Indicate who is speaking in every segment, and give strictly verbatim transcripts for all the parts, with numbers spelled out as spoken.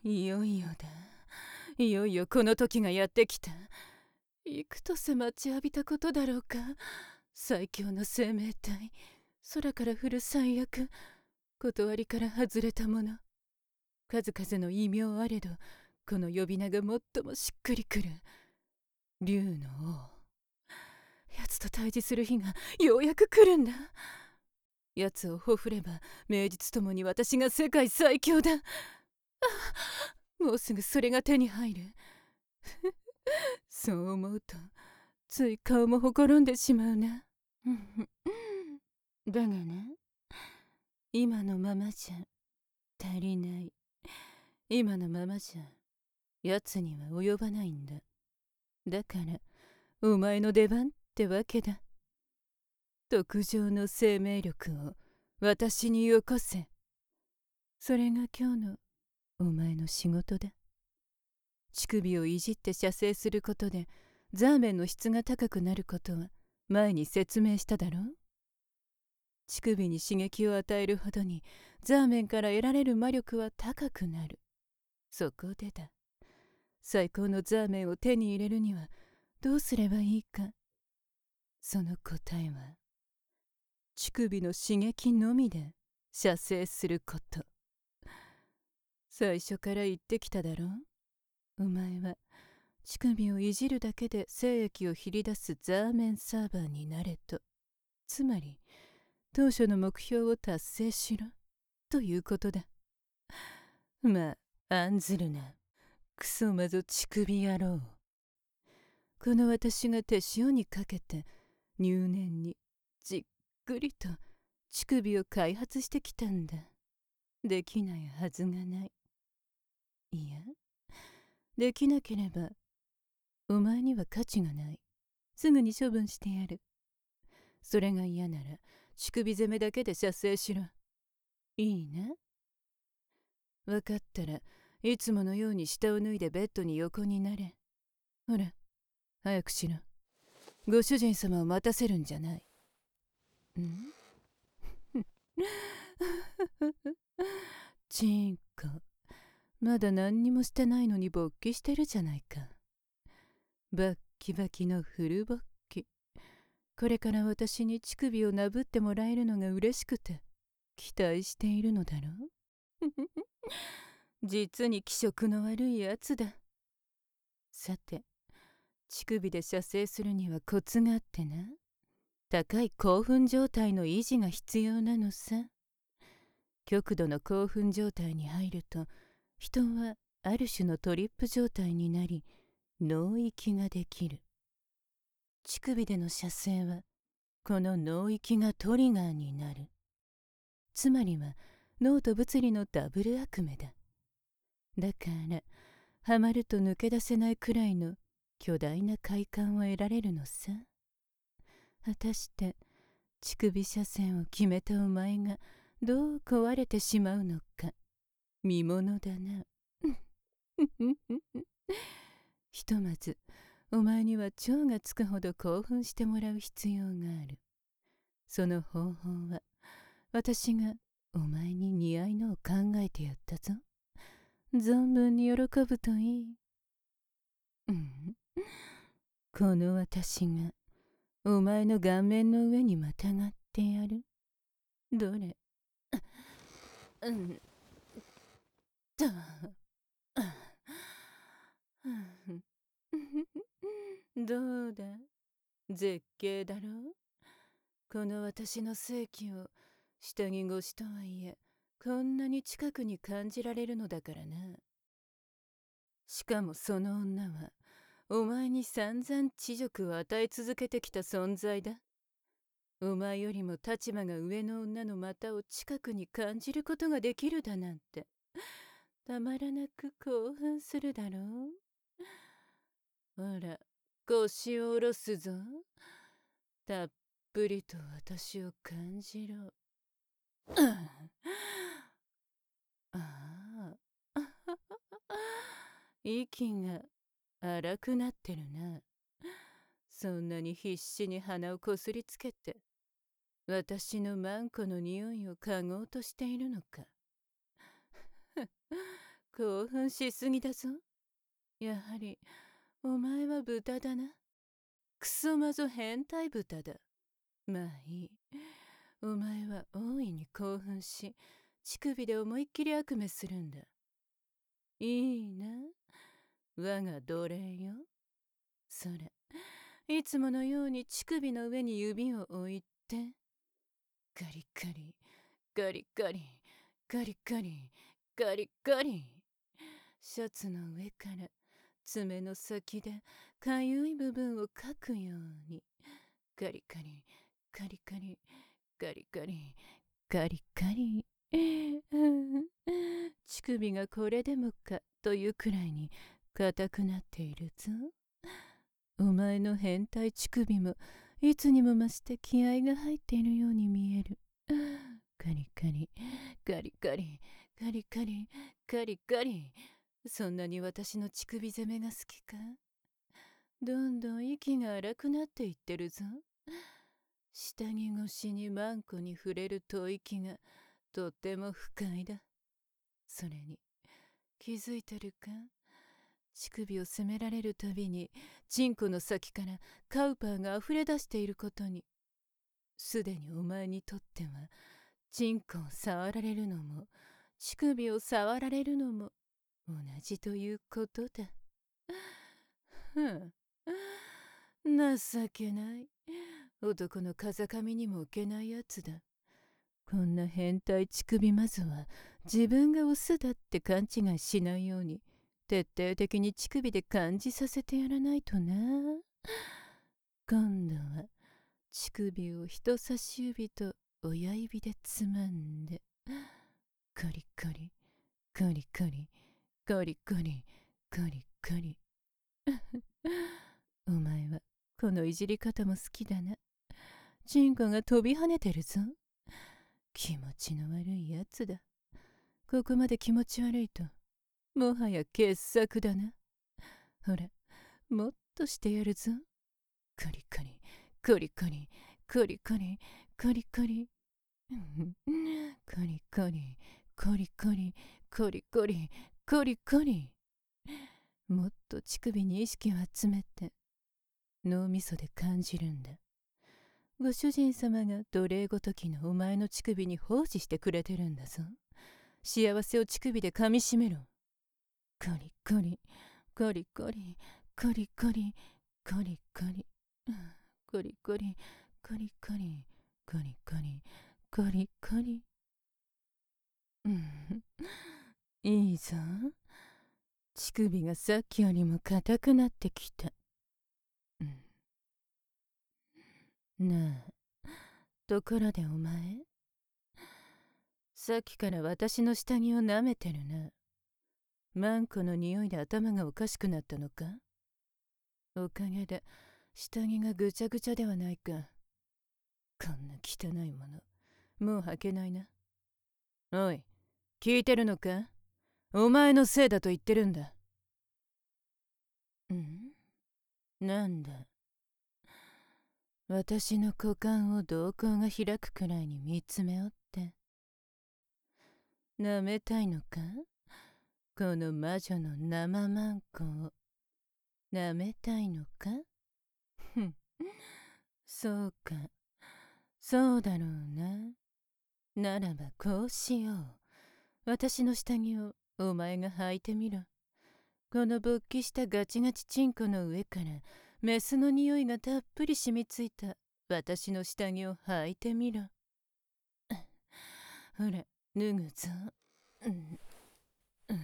Speaker 1: いよいよだ。いよいよこの時がやってきた。幾とせ待ちわびたことだろうか。最強の生命体、空から降る最悪、断りから外れたもの。数々の異名あれど、この呼び名が最もしっくりくる。竜の王。奴と対峙する日がようやく来るんだ。奴をほふれば名実ともに私が世界最強だ。あ、もうすぐそれが手に入る。そう思うとつい顔もほころんでしまうな。だがな、今のままじゃ足りない。今のままじゃ奴には及ばないんだ。だからお前の出番ってわけだ。特上の生命力を私によこせ。それが今日のお前の仕事だ。乳首をいじって射精することでザーメンの質が高くなることは前に説明しただろう。乳首に刺激を与えるほどにザーメンから得られる魔力は高くなる。そこでだ。最高のザーメンを手に入れるにはどうすればいいか。その答えは乳首の刺激のみで射精すること。最初から言ってきただろう。お前は乳首をいじるだけで精液をひり出すザーメンサーバーになれと。つまり当初の目標を達成しろということだ。まあ案ずるな、クソまぞ乳首野郎。この私が手塩にかけて入念にじっくりと乳首を開発してきたんだ。できないはずがない。いや、できなければお前には価値がない。すぐに処分してやる。それが嫌なら乳首攻めだけで射精しろ。いいな。分かったらいつものように下を脱いでベッドに横になれ。ほら早くしろ。ご主人様を待たせるんじゃない。んチンコ、まだ何にもしてないのに勃起してるじゃないか。バッキバキのフル勃起。これから私に乳首をなぶってもらえるのが嬉しくて期待しているのだろう。実に気色の悪いやつだ。さて、乳首で射精するにはコツがあってな。高い興奮状態の維持が必要なのさ。極度の興奮状態に入ると人はある種のトリップ状態になり脳域ができる。乳首での射精はこの脳域がトリガーになる。つまりは脳と物理のダブル悪夢だ。だからハマると抜け出せないくらいの巨大な快感を得られるのさ。果たして乳首射線を決めたお前がどう壊れてしまうのか見ものだな。ひとまずお前には腸がつくほど興奮してもらう必要がある。その方法は私がお前に似合いのを考えてやったぞ。存分に喜ぶといい。うん、この私がお前の顔面の上にまたがってやる。どれ。うんとどうだ、絶景だろう。この私の性器を下着越しとはいえこんなに近くに感じられるのだからな。しかもその女はお前に散々恥辱を与え続けてきた存在だ。お前よりも立場が上の女の股を近くに感じることができるだなんてたまらなく興奮するだろう。ほら腰を下ろすぞ。たっぷりと私を感じろ。ああ息が荒くなってるな。そんなに必死に鼻をこすりつけて私のマンコの匂いを嗅ごうとしているのか。 興奮しすぎだぞ。やはりお前は豚だな。クソマゾ変態豚だ。まあいい。お前は大いに興奮し、乳首で思いっきり悪夢するんだ。いいな、我が奴隷よ。それ、いつものように乳首の上に指を置いて、ガリガリ、ガリガリ、ガリガリ、ガリガリ。シャツの上から爪の先でかゆい部分をかくように、ガリガリ、ガリガリ、ガリガリ、ガリガリ。乳首がこれでもかというくらいに硬くなっているぞ。お前の変態乳首もいつにも増して気合が入っているように見える。ガリガリ、ガリガリ、ガリガリ、ガリガリ。そんなに私の乳首攻めが好きか？どんどん息が荒くなっていってるぞ。下着越しにマンコに触れる吐息がとっても不快だ。それに、気づいてるか？乳首を責められるたびにチンコの先からカウパーが溢れ出していることに。すでにお前にとってはチンコを触られるのも乳首を触られるのも同じということだ。ふん、情けない。男の風上にも置けないやつだ。こんな変態乳首まずは自分がオスだって勘違いしないように徹底的に乳首で感じさせてやらないとな。今度は乳首を人差し指と親指でつまんで、コリコリ、コリコリ、コリコリ、コリコリ。お前はこのいじり方も好きだな。チンコが飛び跳ねてるぞ。気持ちの悪いやつだ。ここまで気持ち悪いと、もはや傑作だな。ほら、もっとしてやるぞ。コリコリ、コリコリ、コリコリ、コリコリ。コリコリ、コリコリ、コリコリ、コリコリ。もっと乳首に意識を集めて、脳みそで感じるんだ。ご主人様が奴隷ごときのお前の乳首に奉仕してくれてるんだぞ。幸せを乳首で噛みしめろ。コリコリ、コリコリ、コリコリ、コリコリ、コリコリ、コリコリ、コリコリ、コリコリ。うん、いいぞ。乳首がさっきよりも硬くなってきた。うん、なあ、ところでお前、さっきから私の下着を舐めてるな。マンコの匂いで頭がおかしくなったのか？おかげで下着がぐちゃぐちゃではないか。こんな汚いもの、もう履けないな。おい、聞いてるのか？お前のせいだと言ってるんだ。ん？なんだ。私の股間を瞳孔が開くくらいに見つめおって。舐めたいのか？この魔女の生マンコを。舐めたいのか？ふん、そうか。そうだろうな。ならばこうしよう。私の下着をお前が履いてみろ。この勃起したガチガチチンコの上からメスの匂いがたっぷり染みついた私の下着を履いてみろ。ほら、脱ぐぞ。うん、うん、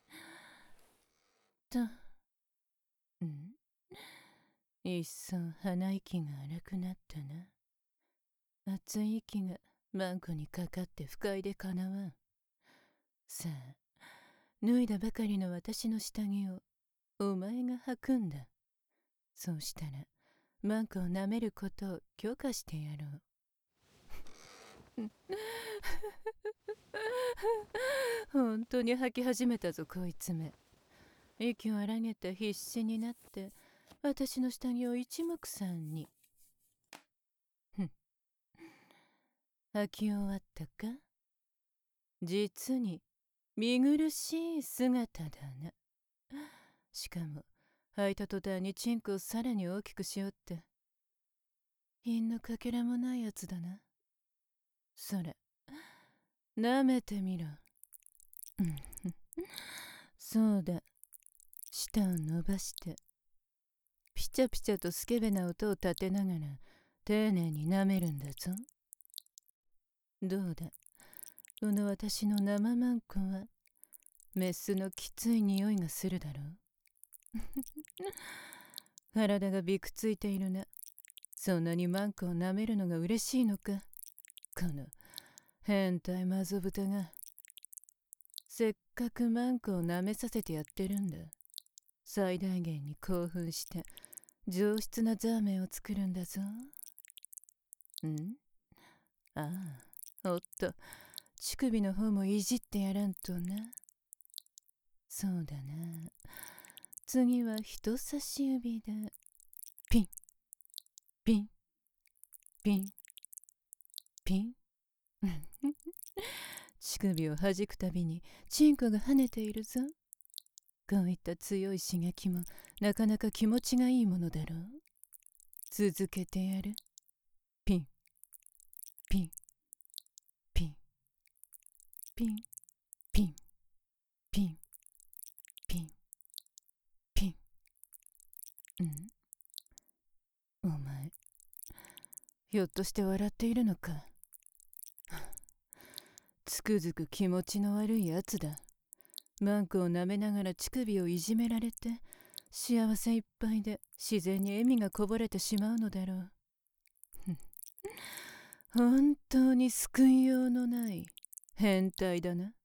Speaker 1: と、うん、いっそ鼻息が荒くなったな。熱い息がマンコにかかって不快でかなわん。さあ、脱いだばかりの私の下着をお前が履くんだ。そうしたらマンコを舐めることを許可してやろう。本当に吐き始めたぞこいつめ。息を荒げて必死になって私の下着を一目散に。ふん、吐き終わったか？実に見苦しい姿だな。しかも履いた途端にチンコをさらに大きくしよって、品のかけらもないやつだな。それ舐めてみろ。そうだ、舌を伸ばしてピチャピチャとスケベな音を立てながら丁寧に舐めるんだぞ。どうだ、この私の生マンコはメスのきつい匂いがするだろう。体がびくついているな。そんなにマンコを舐めるのが嬉しいのか、この変態マゾブタが。せっかくマンコを舐めさせてやってるんだ。最大限に興奮して上質なザーメンを作るんだぞ。んああ、おっと、乳首の方もいじってやらんとな。そうだな。次は人差し指でピンピンピンピン。乳首を弾くたびにチンコが跳ねているぞ。こういった強い刺激もなかなか気持ちがいいものだろう。続けてやる。ピンピンピンピンピンピンピンピン。ん？お前、ひょっとして笑っているのか。つくづく気持ちの悪いやつだ。マンコを舐めながら乳首をいじめられて幸せいっぱいで自然に笑みがこぼれてしまうのだろう。本当に救いようのない変態だな。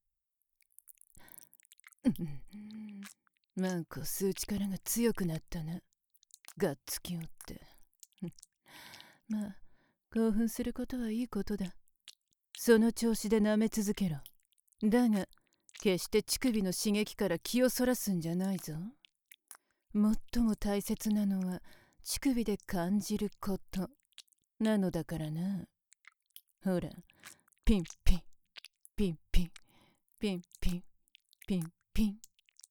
Speaker 1: マンコ吸う力が強くなったな。がっつきおって。まあ、興奮することはいいことだ。その調子で舐め続けろ。だが、決して乳首の刺激から気をそらすんじゃないぞ。最も大切なのは乳首で感じることなのだからな。ほら、ピンピン、ピンピン、ピンピン、ピンピン。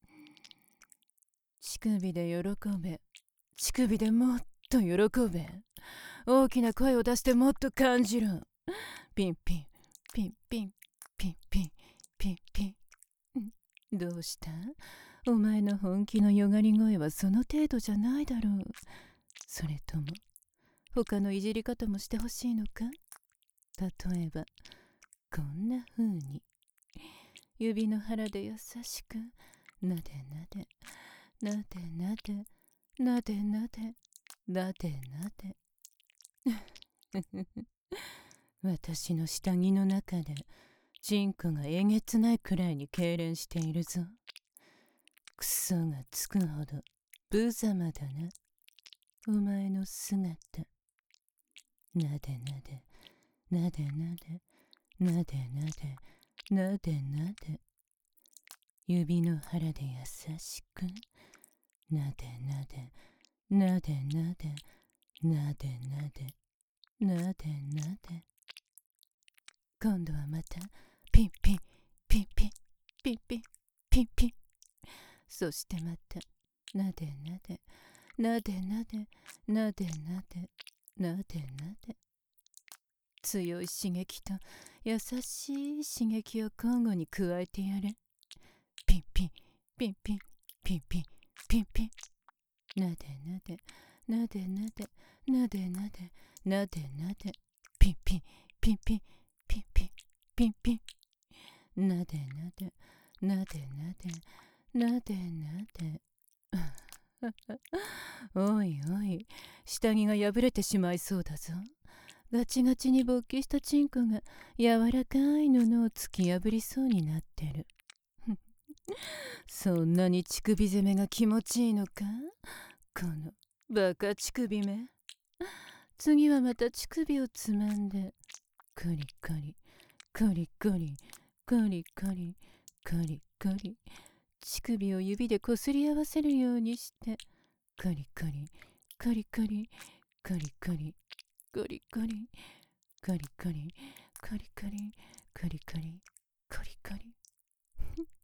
Speaker 1: 乳首で喜べ。乳首でもっと喜べ。大きな声を出してもっと感じろ。ピンピン、ピンピン、ピンピン、ピンピン。どうした？お前の本気のよがり声はその程度じゃないだろう。それとも他のいじり方もしてほしいのか？例えばこんな風に指の腹で優しくなでなでなでなでなでなでなでなで。私の下着の中でチンコがえげつないくらいに痙攣しているぞ。クソがつくほど無様だな、お前の姿。なでなでなでなでなでなでなでなで、指の腹で優しくなでなでなでなでなでなでなでなで。今度はまたピンピンピンピンピンピンピンピン。そしてまたなでなでなでなでなでなでなでなで。強い刺激と優しい刺激を交互に加えてやれ。ピンピンピンピンピンピンピンピン。なでなでなでなでなでなでなでなで。ピンピンピンピンピンピンピンピン。なでなでなでなでなでなで。おいおい、下着が破れてしまいそうだぞ。ガチガチに勃起したチンコが柔らかい布を突き破りそうになってる。そんなに乳首攻めが気持ちいいのか、このバカ乳首め。次はまた乳首をつまんでコリコリコリコリコリコリコリコリ、乳首を指でこすり合わせるようにしてコリコリコリコリコリコリコリコリコリコリコリコリコリコリコリコリ。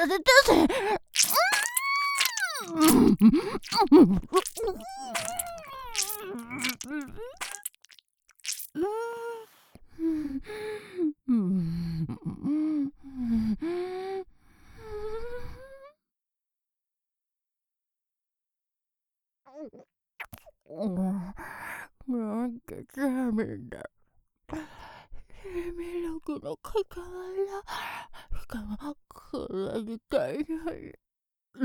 Speaker 1: だ出せ。なんてダメだ。睡眠力の塊だ。しかもこんなに大変。うん。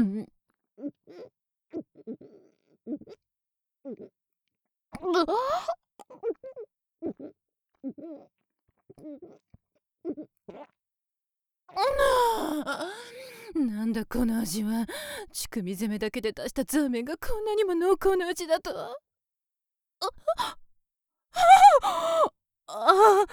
Speaker 1: なんだこの味は。乳首攻めだけで出したザーメンがこんなにも濃厚な味だとは。ああ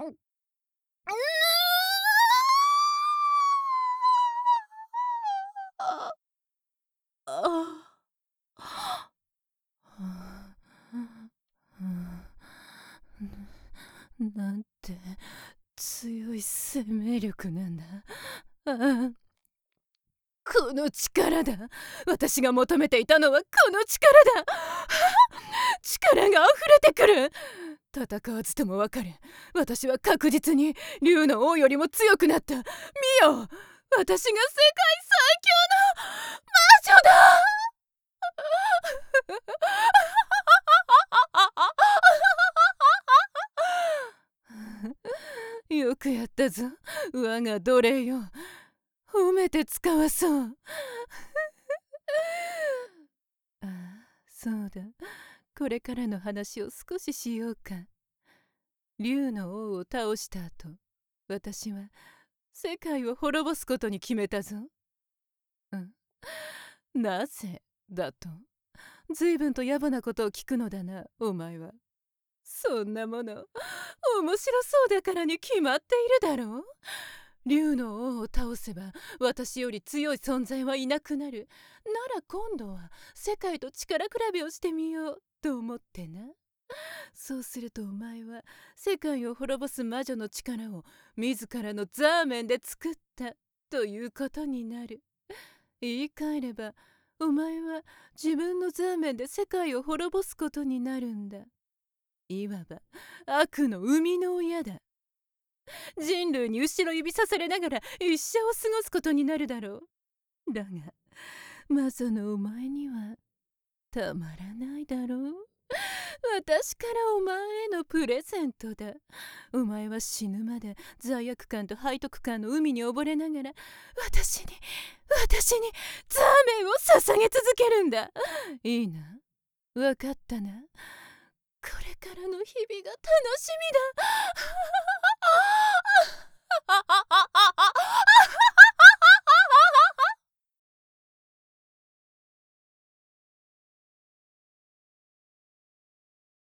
Speaker 1: なんて強い生命力なんだ。ああ、この力だ。私が求めていたのはこの力だ。力が溢れてくる。戦わずともわかる。私は確実に竜の王よりも強くなった。見よ、私が世界最強の魔女だ。よくやったぞ、我が奴隷よ。褒めて使わそう。ああ、そうだ。これからの話を少ししようか。竜の王を倒した後、 私は世界を滅ぼすことに決めたぞ。うん。なぜだと？随分と野暮なことを聞くのだな、お前は。そんなもの、面白そうだからに決まっているだろう。竜の王を倒せば私より強い存在はいなくなる。なら今度は世界と力比べをしてみようと思ってな。そうするとお前は世界を滅ぼす魔女の力を自らのザーメンで作ったということになる。言い換えればお前は自分のザーメンで世界を滅ぼすことになるんだ。いわば悪の生みの親だ。人類に後ろ指さされながら一生を過ごすことになるだろう。だが魔女のお前にはたまらないだろう。私からお前へのプレゼントだ。お前は死ぬまで罪悪感と背徳感の海に溺れながら私に私にザーメンを捧げ続けるんだ。いいな、わかったな。これからの日々が楽しみだ。